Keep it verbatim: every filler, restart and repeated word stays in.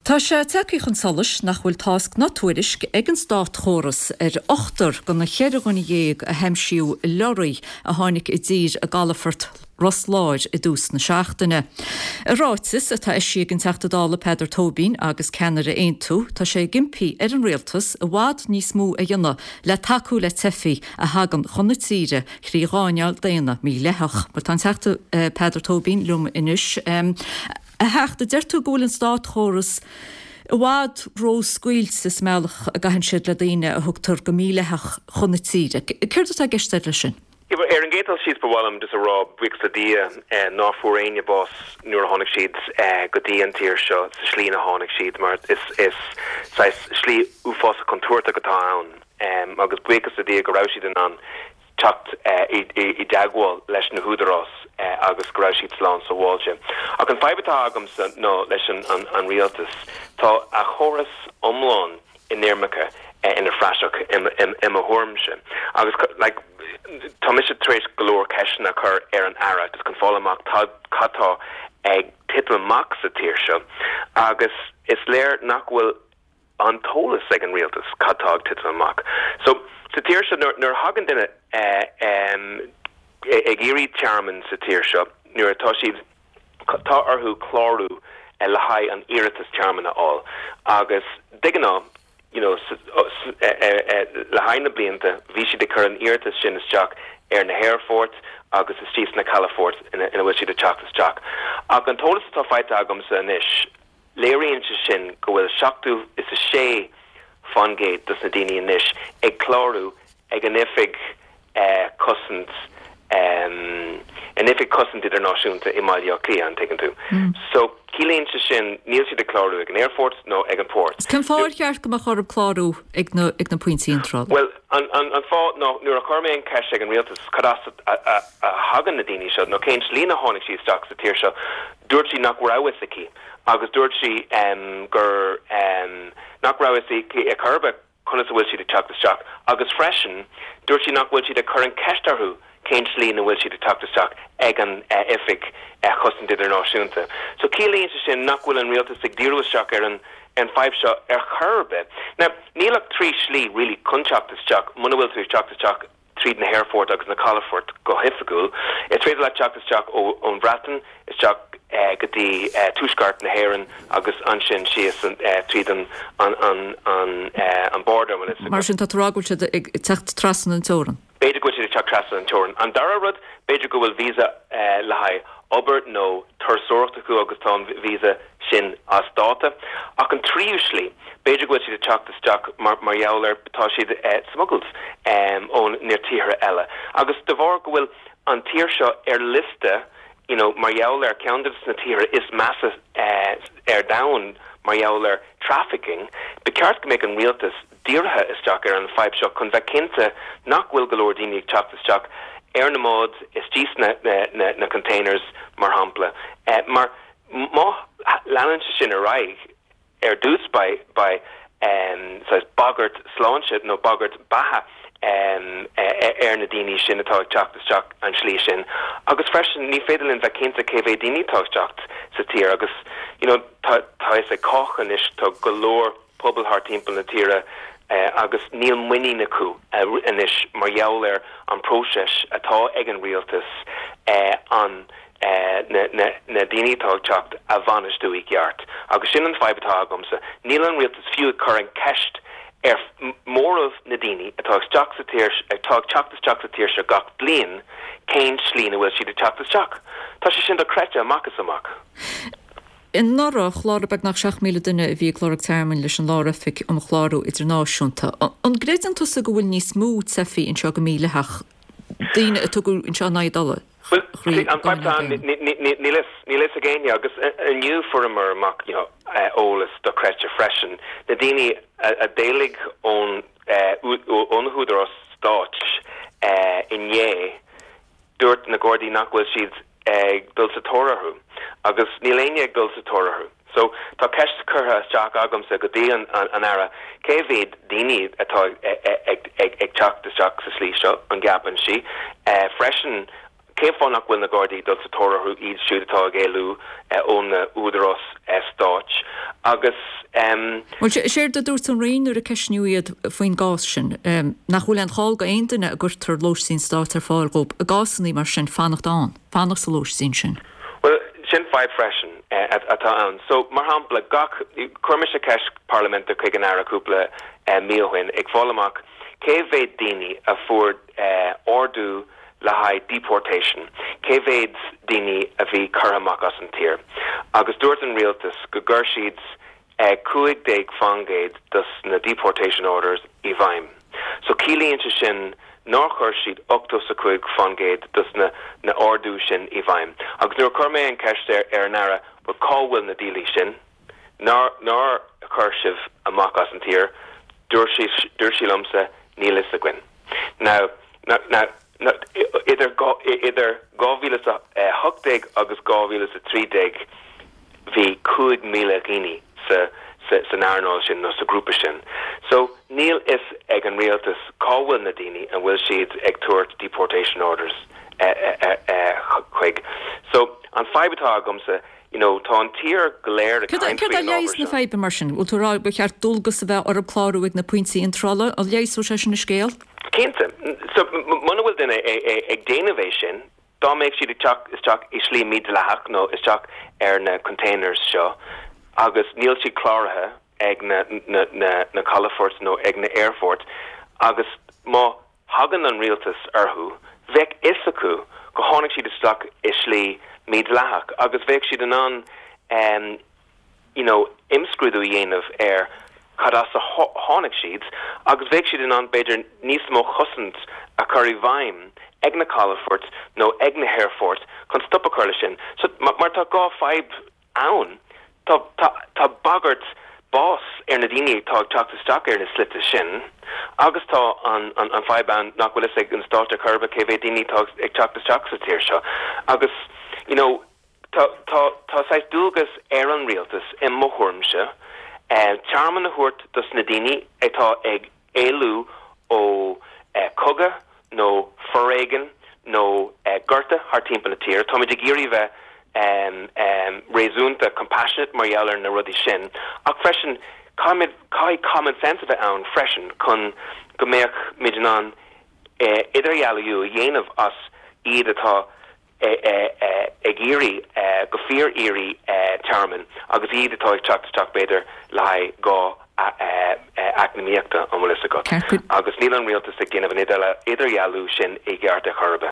Tá sé teí chun solis nach bhfuil tasc natúirisk ag an stát choras ar ochtar go na chéidir gona dhéag a heimsiú loraí a tháinig i dtír a Galafort Rosláid i dús na seachtaine. A ráitis atá is siag an teachtadála Peadar Tóibín agus Ceanara Aontú tá sé gimpí ar an réaltas a bhád níos mú a dhéanana le taú le tefií a hagan chuna tíre chrí gáineal déana mí lethach. Ba tá teachta uh, Peadar Tóibín lum inis. Um, A heachta deirtú ggólann stát choras a bhád rós scuilt sa smealach a gahann siad le daoine a thugtar go míleach chuna tíre. Cuirtas a gceiste lei sin? Iba ar an gétal siad bhhalam dus a rá buics a dia ná fuaréine bás nuair a tháinig siad go dtí an tír seo sa slí na tháinig siad mar is is sais slí uafás a contúirta go tá ann agus buics a dia go raibh siad an tucht i deagháil leis na húdarrás agus go raibh siad slán sa bháilte. Ach an feibatá agams nó leis an rialtas tá a choras omláin in Nirmacha in a freisach im a thuirmse. Agus tá mis trééis golóir ceisina a chur ar an ara agus chun fáil amach catá ag titlamach sa tíir seo agus is léir nach bhfuil antólas ag an rialtas catá ag titlamach. So sa tíir seo nuair hagan duine ag éirí tearman sa tíir seo nuair atá siad tá orthú chlárú le haid an iiritas tearmanna áil agus diganá you know le haid na blianta bhí siad de chur an iiritas sin isteach ar na Hairfort agus is tíos na Calafort ina bhfuil siad a teachtas teach. Ag an tólas atá feite agam sa inis léiríonn se sin go bhfuil seachtú is a sé fangéid dus na daoine inis ag chlárú ag an ifig cosint an ifig cosint idirnáisiúnta i maiile clia an tegan tú. So cíléonn se sin níl siad a chlárú ag an Airfort nó ag an Port. Can fáir ceart go chorb chlárú ag na pointí intráil? Well, an fá nó nuair a chuirméon ceis ag an rialtas cadás a hagan na daoine seo nó cén slína tháinig sí isteach sa tíir seo dúirt sí nach raibh aici agus dúirt sí gur nach raibh aici a churbe chuna sa bhfuil siad a teachtasteach agus freisin dúirt sí nach bhfuil siad a chur an ceistarthú cén slína bhfuil siad a teachtasteach ag an ifig chosint idirnáisiúnta. So cíléonn se sin nach bhfuil an rialtas ag díreasteach ar an an five seo ar churbe. Now, nílach trí slí really chun teachtasteach muna bhfuil tú teachtasteach tríd na Hairfort agus na Calafort go hifagúil. Is féidir le teachtasteach ón Bratton is teach go dtí túscart na Héireann agus an sin sios tríd an an border. Mar sin tá rágúil siad ag techt trasan an tóran? Beidir go siad ag teach trasan an tóran. An dara rud, beidir go bhfuil vísa le haid obair nó tuairseoireachta acu agus tá vísa sin as dáta. Ach an tríúslí, beidir go siad a teachtasteach mar jaabhlar tá siad smuggles ón níor tíre eile. Agus de bhar go bhfuil an tíir seo ar liste, you know, mar jaabhlar ceandas na tíre is massa ar down mar jaabhlar trafficking, be ceart go méid an rialtas díortha isteach ar an five seo chun bheith cinnte nach bhfuil golóir daoine ag teachtasteach ar na mód is tíos na, na, na, na containers mar hampla. Uh, mar má leanann se sin a raig ar dús by, by um, so boggart sláinte nó boggart batha um, ar na daoine sin atá ag teachtasteach an slí sin. Agus freisin ní féidirlinn bheith cinnte cé bhéh daoine tá teacht sa tír agus you know, tá is a cochan is tá golóir pobalthart timpeall na tíre Uh, agus níl muine na cú uh, inis mar jaabhlar an próiseis atá ag an rialtas uh, an uh, na, na, na daoine tá teacht a bhainisteú i gceart. Agus sin an feibatá agamsa, níl an rialtas fiú chur an ceist ar mórmh na daoine atá teach sa tíir atá teachtasteach sa tíir se gach bliain cén slína bhfuil siad a teachtasteach. Tá sé sin do creite amachchas amach. In nara chláirbeag nach seach míle duine a bhí chlárach tearmann leis an lárafic am chláú idirnáisiúnta. An gréad an tusa go bhfuil níos mú tefií in seo go míleach daoine a tugu in seo naidala? Well, an part ní leis a géine agus aniu formar amach ólas do creite freisin. Na daoine a délig ón onhúdarrás stáit in dhé dúirt na Gordaí nach bhfuil siad ag dul sa tórathú agus níléine ag dul sa tórathú. So tá ceist curtha isteach agamsa go dtí an ara cé bhéad daoine atá ag teachtasteach sa slí seo an gapan si freisin cé fannach bhfuil na Gardaí dul sa tóra iad siúdatá géú ón na údaros stáit agus Well séir a dúirt an réonú a ceisniúiad faoin gás sin nach bhfuil an cháil go aontaine a gur tar lós sin stát ar fáil go a gásanní mar sin fannacht an fannach sa lós sin sin. Well sin five freisin atá an. So mar hapla gach chuirme a ceis parlamenta chuig an air aúpla míhain ag fálamach cé bhéad daoine a fuair ordú le haid deportation. Cé bhéad daoine a bhí curthamach as an tír. Agus dúirt an rialtas go gur siad cuaig déag fangéid dus na deportation orders i bhaim. So cílíonn sin ná chuir siad ochtas a cuaig fangéid dus na na ordú sin i bhaim. Agus nuair chuir mé an ceist ar an aire ba cáhfuil na dílí sin ná ná chuir sibh amach as an tír dúir sí lomsa níl is a gin. Now now now No, idir idir gáhílas a hogdeig agus gáhílas a trídeig hí cúig míle gini sa sa náirnáil sin nó sa grúpa sin. So níl is ag an rialtas cáhfuil na daoine an bhfuil siad ag tuairt deportation orders chuig. So an feibatá agamsa, you know, tá an tír goléir a caiint faoin ábhar. Cad a na feibe mar sin, bhfuil tú rá be cheart dulgus a bheith ar a pláú ag na pointsaí an trolla a léisú sé sin na scéal? Cénta. So mana bhfuil duna ag déanamh sin, dá méid siad is teach is slí míad leach nó is teach ar na containers seo, agus níl siad chláirithe ag na na na na Calafort nó ag na Airfort, agus má hagan an rialtas arthú, bheith is acu go tháinig siad is teach is slí míad leach, agus bheith siad an an um, you know, imscrúdú dhéanamh ar Cadas a hánig siad, agus bheith siad in an beidir níos mó chusant a chuir i bhaim ag na Calafort nó ag na Hairfort chun stop a chuirla sin. So mar tá gá feib ann, tá bagart bás ar na daoine tá teachtasteach ar na slite sin, agus tá an an feib ann nach bhfuil ag an stáit a churba cé bheith daoine tá ag teachtasteach sa tíir seo. Agus, you know, tá sais dúgus ar an rialtas i mthormse, Uh, Charman na huirt dus na daoine atá ag éilú ó uh, coga nó forréigen nó uh, gorta haar timppla na tír. Tá muid ag géirí bheith um, um, réúnta compassionate marheallar na rudí sin. Ach freisin cai common sense a bheith ann freisin chun go méach muid an uh, idirhealú dhéanamh as iad atá ag éirí go fíor éirí Charman agus iad atá ag teachtasteach beidir le gá acnamíochta an bhfuil is a go. Agus níl an rialtas ag déanamh an idirhealú sin i gceart a chorba.